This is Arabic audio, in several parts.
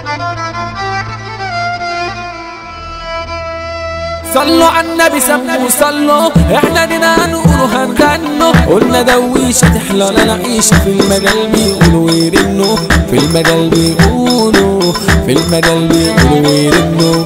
صلوا على النبي سموا صلوا، احنا دينا هنقولوا هنغنوا، قلنا دويشة تحلى لنا عيشة، في المجال بيقولوا ويرنوا، في المجال بيقولوا، في المجال بيقولوا ويرنوا.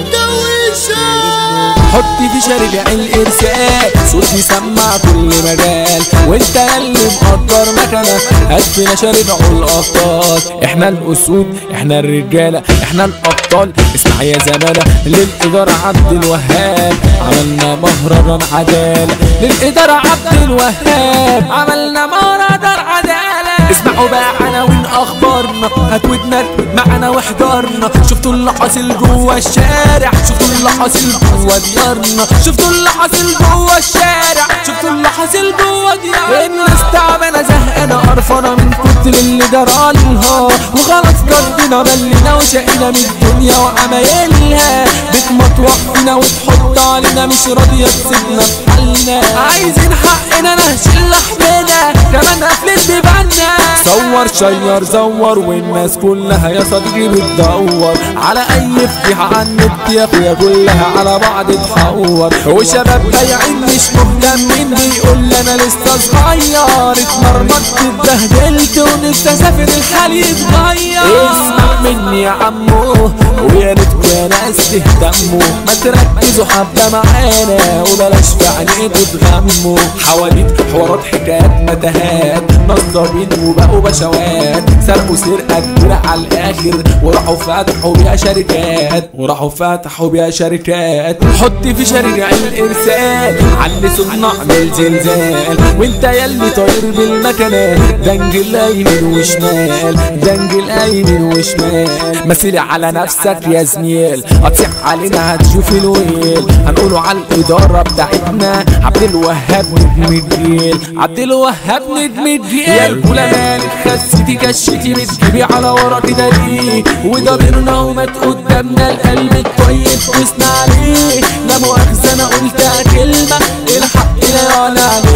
حط في شارع الارسال صوت يسمع كل مجال، وانت ياللي مقدر مكانك هاتفينا شارع الابطال. احنا الاسود احنا الرجاله احنا الابطال، اسمع يا زماله للاداره عبد الوهاب عملنا مهرجان عداله، للاداره عبد الوهاب عملنا مهرجان عداله. اسمعوا بقى عناوين اخبارنا، هات ودنك معنا واحضرنا، شفتوا اللي حاصل جوه الشارع، شفتوا اللي حاصل جوه ديارنا، شفتوا اللي حاصل جوه الشارع، شفتوا اللي حاصل جوه ديارنا. الناس تعبانه زهقانه قرفانه من كتر اللي جرالها، وخلاص قضينا بلنا وشقينا من الدنيا وعمايلها، بتمطوح فينا وتحط علينا مش راضيه تسيبنا في حالنا، عايزين حقنا نهشل لحمنا كمان قفلت بيباننا. صور شير زور والناس كلها يا صديقي بتدور على اي فضيحه عن النت يا اخويا، كلها على بعض تحور، وشباب بايعين مش مهتمين بيقول لي انا لسه صغير، اتمرمطت اتبهدلت ونفسي اسافر الحال يتغير. اسمع مني يا عمو ويا ريتكوا يا ناس تهتموا، ما تركزوا حبه معانا وبلاش في عينيكوا تغموا، حواديت حوارات حكايات متاهات، نصابين وبقوا بشوات، سرقوا سرقه كبيره على الاخر وراحوا فتحوا بيها شركات، وراحوا فتحوا بيها شركات. حط في شارع الارسال علي صوتنا اعمل زلزال، وانت ياللي طاير بالمكنات دنجل يمين وشمال، دنجل يمين وشمال، مثلي على نفسك يا زميل هتصيح علينا هتشوف الويل، هنقولوا على الاداره بتاعتنا عبد الوهاب نجم الجيل، عبد الوهاب نجم الجيل. يا رجوله مالك خستي كشتي بتجيبي على ورا كده ليه، وضميرنا ومات قدامنا القلب الطيب دوسنا عليه، لا مؤاخذه انا قلتها كلمه الحق لا يعلى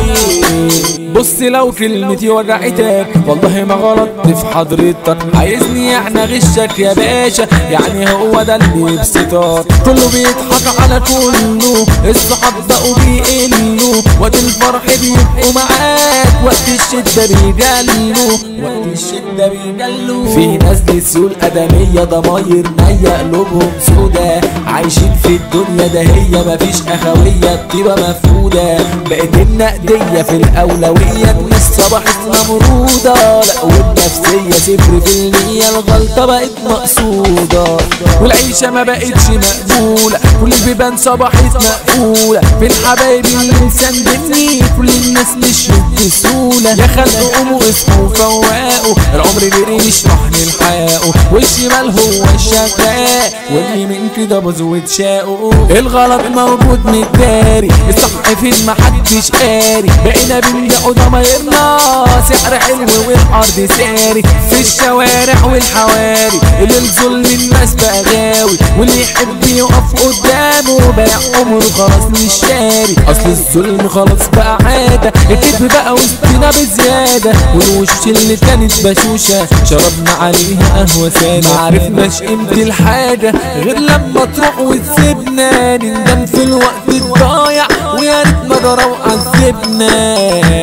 عليه. بص لو كلمتي وجعتك والله ما غلطت في حضرتك، عايزني يعني اغشك يا باشا، يعني هو ده اللي يبسطك، كله بيضحك على كله، الصحاب بقوا بيقلوا، وقت الفرح بيبقوا معاك، وقت الشده بيجلوا، وقت الشده بيجلوا. في ناس لسوء الادميه ضماير نيه قلوبهم سودا، عايشين في الدنيا ده هي مفيش اخويه بتبقى مفقوده، بقت النقديه في الاولويه الناس صبحت ممروده، لا والنفسيه 0%، الغلطه بقت مقصوده، والعيشه ما بقتش مقبوله، كل البيبان صبحت مقفوله، في الحبايب اللي مسندني كل الناس مشيت بسهوله، يا خلق قوموا اصحوا فواقوا، العمر جري مش راح نلحقه، والشمال هو الشقاء واليمين كده باظ واتشاقوا، الغلط موجود متداري، الصح فين محدش قاري، بقينا بنبيعوا ضمايرنا سعر حلو والارض ساري، في الشوارع والحواري اللي الظلم الناس بقى غاوي، واللي يحب يقف قدامه بايع عمره خلاص مش شاري، اصل الظلم خلاص بقى عاده، الكذب بقى وسطنا بزياده، والوش اللي كانت بشوشه شربنا عليها قهوه ساده، معرفناش قيمه الحاجه غير لما تروح وتسيبنا، نندم في الوقت الضايع ويا ريت ما جرى وعذبنا،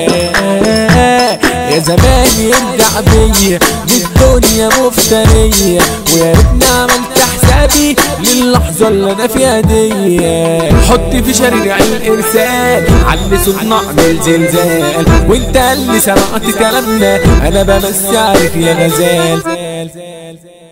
يا زمان يرجع بيا دي الدنيا مفتريه، ويا ريتني عملت حسابي للحظه اللي انا فيها دي. حط في شارع الارسال علي صوتنا اعمل زلزال، وانت اللي سمعت كلامنا انا بمسي عليك يا غزال.